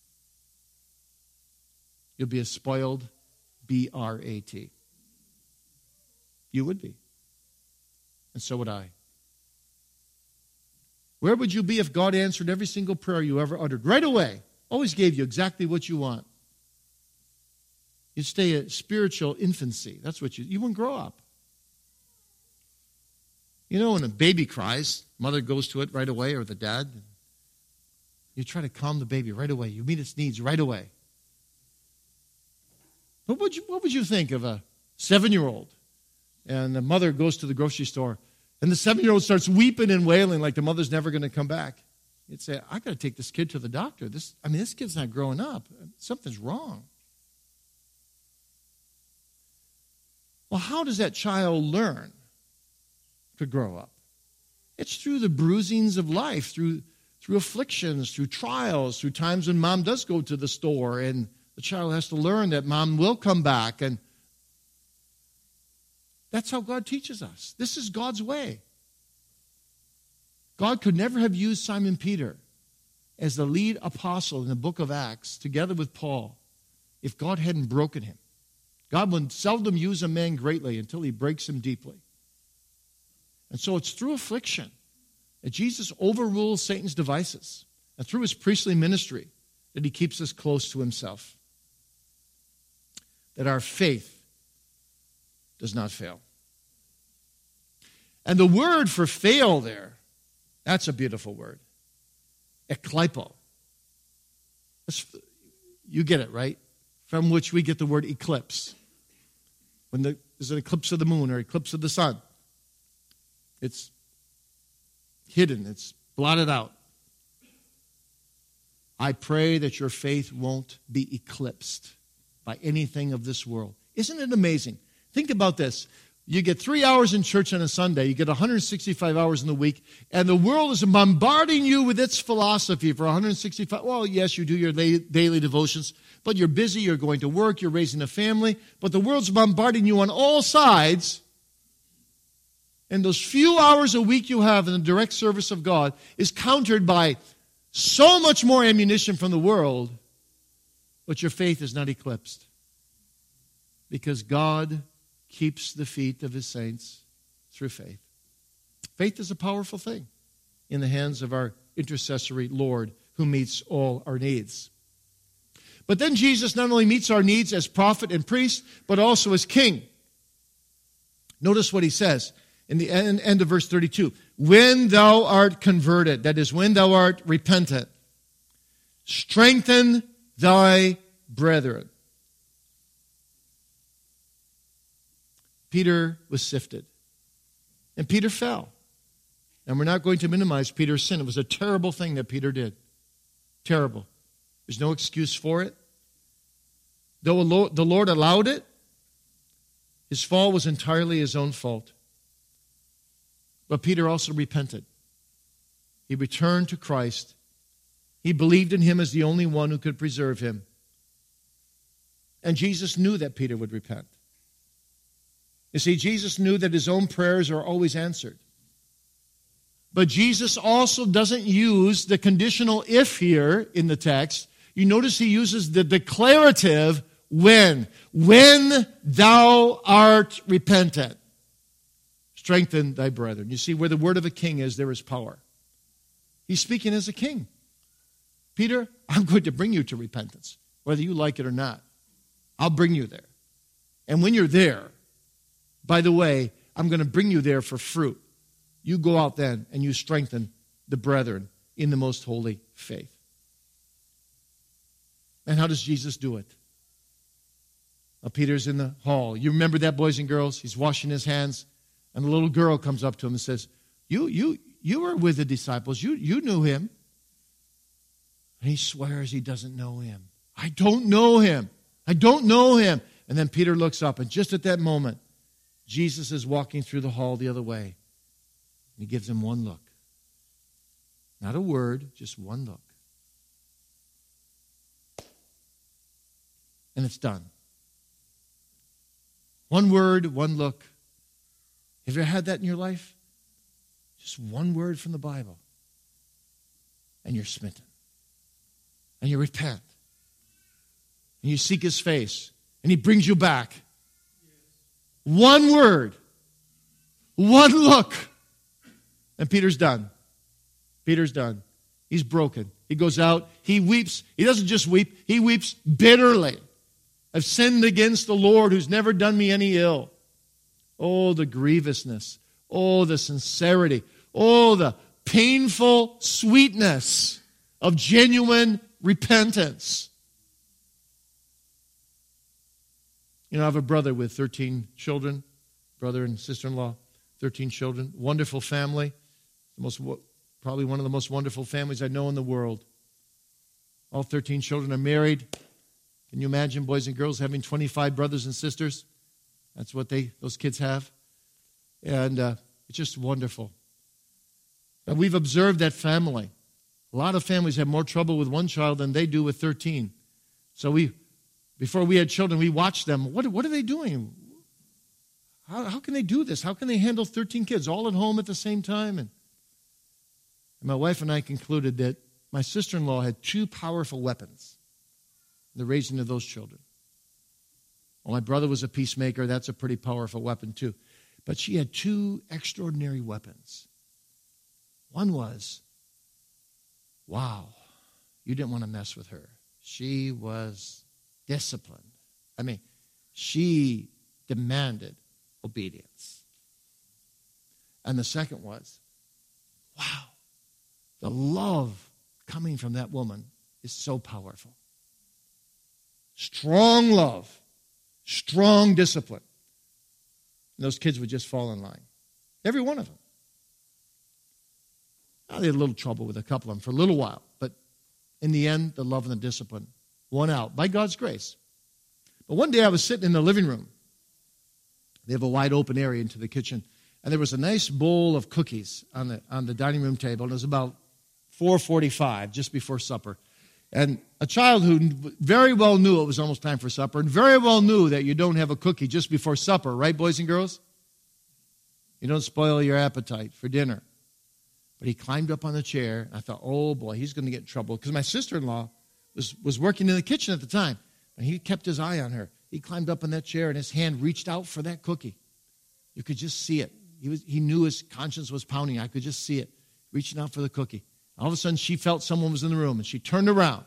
You'll be a spoiled B R A T. You would be. And so would I. Where would you be if God answered every single prayer you ever uttered right away? Always gave you exactly what you want. You'd stay at spiritual infancy. That's what you, you wouldn't grow up. You know, when a baby cries, mother goes to it right away, or the dad. You try to calm the baby right away. You meet its needs right away. What would you, what would you think of a seven-year-old and the mother goes to the grocery store and the seven-year-old starts weeping and wailing like the mother's never going to come back? You'd say, I got to take this kid to the doctor. This, I mean, this kid's not growing up. Something's wrong. Well, how does that child learn to grow up? It's through the bruisings of life, through, through afflictions, through trials, through times when mom does go to the store and the child has to learn that mom will come back. And that's how God teaches us. This is God's way. God could never have used Simon Peter as the lead apostle in the book of Acts together with Paul if God hadn't broken him. God would seldom use a man greatly until he breaks him deeply. And so it's through affliction that Jesus overrules Satan's devices. And through his priestly ministry, that he keeps us close to himself, that our faith does not fail. And the word for fail there, that's a beautiful word. Eklipo. You get it, right? From which we get the word eclipse. When the, there's an eclipse of the moon or eclipse of the sun, it's hidden, it's blotted out. I pray that your faith won't be eclipsed by anything of this world. Isn't it amazing? Think about this. You get three hours in church on a Sunday. You get one hundred sixty-five hours in the week. And the world is bombarding you with its philosophy for one hundred sixty-five. Well, yes, you do your daily devotions. But you're busy. You're going to work. You're raising a family. But the world's bombarding you on all sides. And those few hours a week you have in the direct service of God is countered by so much more ammunition from the world. But your faith is not eclipsed. Because God keeps the feet of his saints through faith. Faith is a powerful thing in the hands of our intercessory Lord who meets all our needs. But then Jesus not only meets our needs as prophet and priest, but also as king. Notice what he says in the end, end of verse thirty-two. When thou art converted, that is, when thou art repentant, strengthen thy brethren. Peter was sifted. And Peter fell. And we're not going to minimize Peter's sin. It was a terrible thing that Peter did. Terrible. There's no excuse for it. Though the Lord allowed it, his fall was entirely his own fault. But Peter also repented. He returned to Christ. He believed in him as the only one who could preserve him. And Jesus knew that Peter would repent. You see, Jesus knew that his own prayers are always answered. But Jesus also doesn't use the conditional if here in the text. You notice he uses the declarative when. When thou art repentant, strengthen thy brethren. You see, where the word of a king is, there is power. He's speaking as a king. Peter, I'm going to bring you to repentance, whether you like it or not. I'll bring you there. And when you're there, by the way, I'm going to bring you there for fruit. You go out then and you strengthen the brethren in the most holy faith. And how does Jesus do it? Well, Peter's in the hall. You remember that, boys and girls? He's washing his hands, and a little girl comes up to him and says, You, you, you were with the disciples. You, you knew him. And he swears he doesn't know him. I don't know him. I don't know him. And then Peter looks up, and just at that moment, Jesus is walking through the hall the other way. And he gives him one look. Not a word, just one look. And it's done. One word, one look. Have you ever had that in your life? Just one word from the Bible. And you're smitten. And you repent. And you seek his face. And he brings you back. One word. One look. And Peter's done. Peter's done. He's broken. He goes out. He weeps. He doesn't just weep. He weeps bitterly. I've sinned against the Lord who's never done me any ill. Oh, the grievousness. Oh, the sincerity. Oh, the painful sweetness of genuine repentance. You know, I have a brother with thirteen children, brother and sister-in-law, thirteen children, wonderful family, the most probably one of the most wonderful families I know in the world. All thirteen children are married. Can you imagine boys and girls having twenty-five brothers and sisters? That's what they those kids have. And uh, it's just wonderful. And we've observed that family. A lot of families have more trouble with one child than they do with thirteen. So we, before we had children, we watched them. What, what are they doing? How, how can they do this? How can they handle thirteen kids all at home at the same time? And, and my wife and I concluded that my sister-in-law had two powerful weapons in the raising of those children. Well, my brother was a peacemaker. That's a pretty powerful weapon too. But she had two extraordinary weapons. One was, wow, you didn't want to mess with her. She was disciplined. I mean, she demanded obedience. And the second was, wow, the love coming from that woman is so powerful. Strong love, strong discipline. And those kids would just fall in line. Every one of them. Now, they had a little trouble with a couple of them for a little while, but in the end, the love and the discipline won out by God's grace. But one day I was sitting in the living room. They have a wide open area into the kitchen, and there was a nice bowl of cookies on the on the dining room table, and it was about four forty-five, just before supper. And a child who very well knew it was almost time for supper, and very well knew that you don't have a cookie just before supper, right, boys and girls? You don't spoil your appetite for dinner. But he climbed up on the chair. I thought, oh, boy, he's going to get in trouble. Because my sister-in-law was, was working in the kitchen at the time. And he kept his eye on her. He climbed up on that chair, and his hand reached out for that cookie. You could just see it. He, was, he knew his conscience was pounding. I could just see it, reaching out for the cookie. All of a sudden, she felt someone was in the room, and she turned around.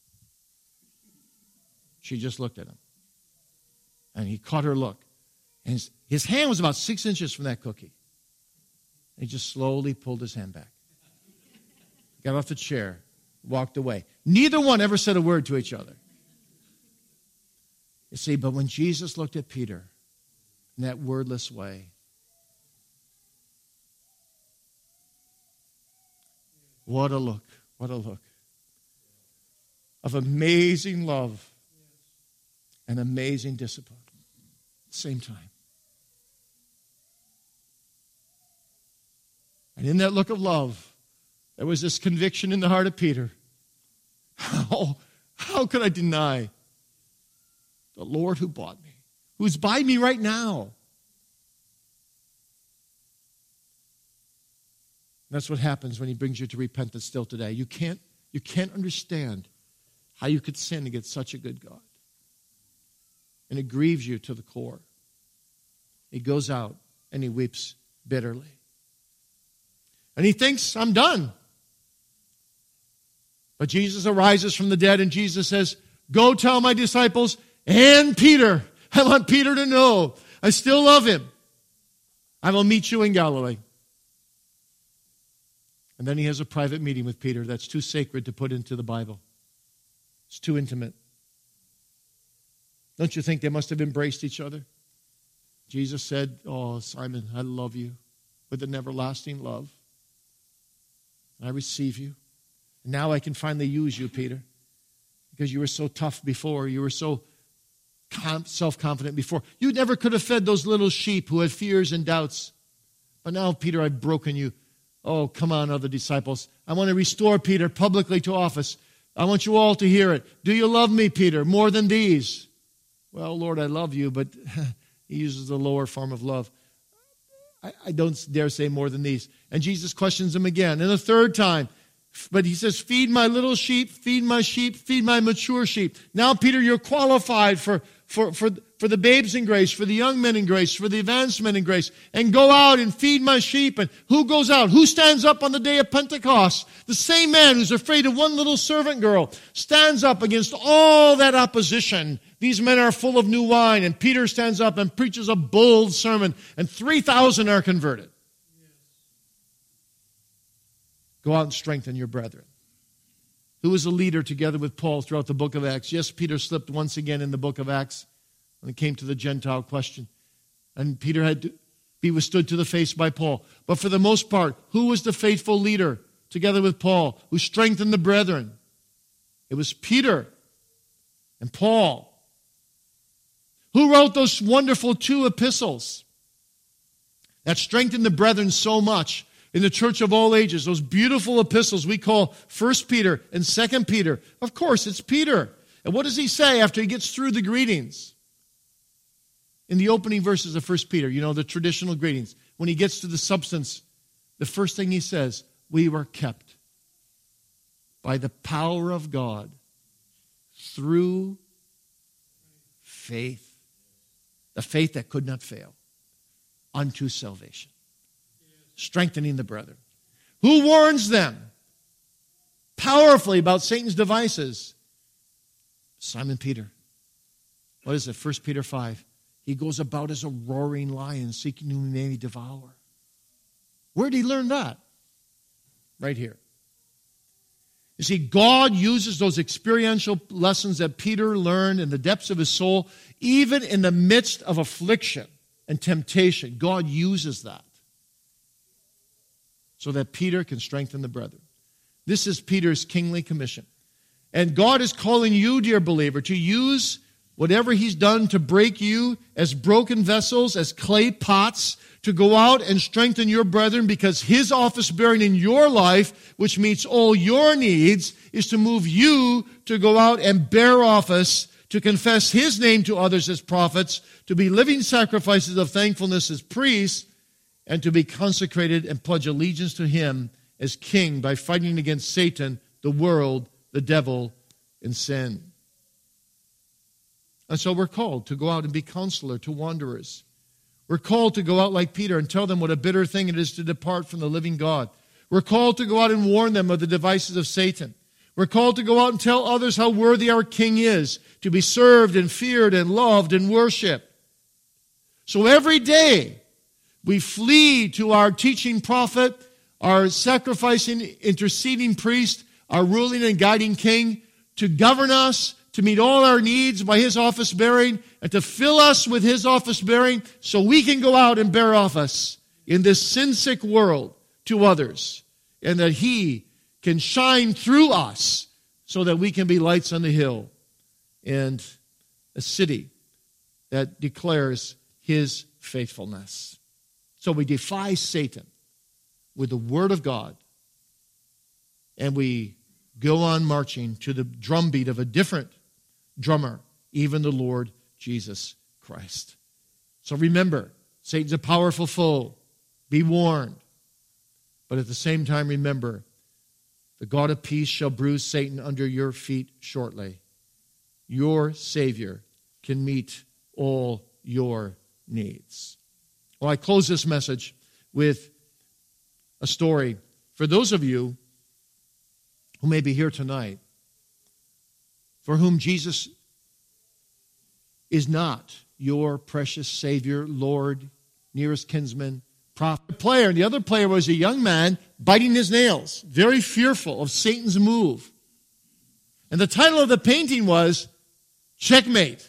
She just looked at him. And he caught her look. And his, his hand was about six inches from that cookie. He just slowly pulled his hand back. Got off the chair, walked away. Neither one ever said a word to each other. You see, but when Jesus looked at Peter in that wordless way, what a look, what a look of amazing love and amazing discipline at the same time. And in that look of love, there was this conviction in the heart of Peter. How, how could I deny the Lord who bought me, who's by me right now? That's what happens when he brings you to repentance still today. You can't, you can't understand how you could sin against such a good God. And it grieves you to the core. He goes out and he weeps bitterly. And he thinks, I'm done. But Jesus arises from the dead, and Jesus says, go tell my disciples and Peter. I want Peter to know I still love him. I will meet you in Galilee. And then he has a private meeting with Peter that's too sacred to put into the Bible. It's too intimate. Don't you think they must have embraced each other? Jesus said, oh, Simon, I love you with an everlasting love. I receive you. And now I can finally use you, Peter, because you were so tough before. You were so self-confident before. You never could have fed those little sheep who had fears and doubts. But now, Peter, I've broken you. Oh, come on, other disciples. I want to restore Peter publicly to office. I want you all to hear it. Do you love me, Peter, more than these? Well, Lord, I love you, but he uses the lower form of love. I, I don't dare say more than these. And Jesus questions him again. And a third time. But he says, feed my little sheep, feed my sheep, feed my mature sheep. Now, Peter, you're qualified for, for, for, for the babes in grace, for the young men in grace, for the advanced men in grace. And go out and feed my sheep. And who goes out? Who stands up on the day of Pentecost? The same man who's afraid of one little servant girl stands up against all that opposition. These men are full of new wine. And Peter stands up and preaches a bold sermon. And three thousand are converted. Go out and strengthen your brethren. Who was a leader together with Paul throughout the book of Acts? Yes, Peter slipped once again in the book of Acts when it came to the Gentile question. And Peter had to be withstood to the face by Paul. But for the most part, who was the faithful leader together with Paul who strengthened the brethren? It was Peter and Paul. Who wrote those wonderful two epistles that strengthened the brethren so much? In the church of all ages, those beautiful epistles we call First Peter and Second Peter. Of course, it's Peter. And what does he say after he gets through the greetings? In the opening verses of First Peter, you know, the traditional greetings. When he gets to the substance, the first thing he says, we were kept by the power of God through faith. The faith that could not fail unto salvation. Strengthening the brethren. Who warns them powerfully about Satan's devices? Simon Peter. What is it? First Peter five. He goes about as a roaring lion, seeking whom he may devour. Where did he learn that? Right here. You see, God uses those experiential lessons that Peter learned in the depths of his soul, even in the midst of affliction and temptation. God uses that so that Peter can strengthen the brethren. This is Peter's kingly commission. And God is calling you, dear believer, to use whatever he's done to break you as broken vessels, as clay pots, to go out and strengthen your brethren, because his office bearing in your life, which meets all your needs, is to move you to go out and bear office, to confess his name to others as prophets, to be living sacrifices of thankfulness as priests, and to be consecrated and pledge allegiance to him as king by fighting against Satan, the world, the devil, and sin. And so we're called to go out and be counselor to wanderers. We're called to go out like Peter and tell them what a bitter thing it is to depart from the living God. We're called to go out and warn them of the devices of Satan. We're called to go out and tell others how worthy our King is, to be served and feared and loved and worshiped. So every day we flee to our teaching prophet, our sacrificing, interceding priest, our ruling and guiding King, to govern us, to meet all our needs by his office bearing, and to fill us with his office bearing so we can go out and bear office in this sin-sick world to others, and that he can shine through us so that we can be lights on the hill and a city that declares his faithfulness. So we defy Satan with the word of God, and we go on marching to the drumbeat of a different drummer, even the Lord Jesus Christ. So remember, Satan's a powerful foe. Be warned. But at the same time, remember, the God of peace shall bruise Satan under your feet shortly. Your Savior can meet all your needs. Well, I close this message with a story. For those of you who may be here tonight, for whom Jesus is not your precious Savior, Lord, nearest kinsman, prophet, player. And the other player was a young man biting his nails, very fearful of Satan's move. And the title of the painting was Checkmate.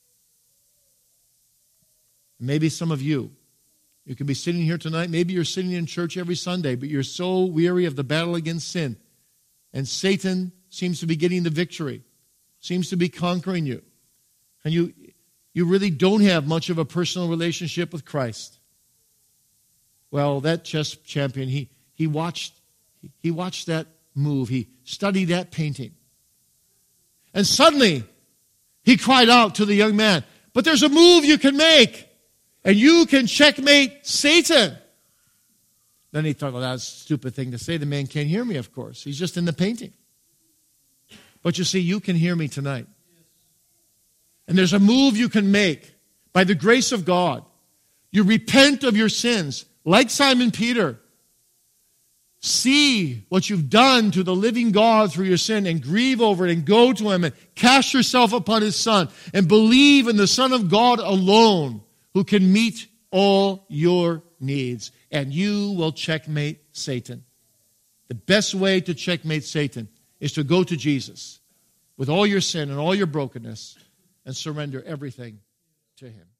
Maybe some of you, you could be sitting here tonight. Maybe you're sitting in church every Sunday, but you're so weary of the battle against sin. And Satan seems to be getting the victory, seems to be conquering you. And you, you really don't have much of a personal relationship with Christ. Well, that chess champion, he, he, watched, he watched that move. He studied that painting. And suddenly, he cried out to the young man, but there's a move you can make, and you can checkmate Satan. Then he thought, well, that's a stupid thing to say. The man can't hear me, of course. He's just in the painting. But you see, you can hear me tonight. And there's a move you can make by the grace of God. You repent of your sins, like Simon Peter. See what you've done to the living God through your sin and grieve over it and go to him and cast yourself upon his Son and believe in the Son of God alone who can meet all your needs. And you will checkmate Satan. The best way to checkmate Satan is to go to Jesus with all your sin and all your brokenness and surrender everything to him.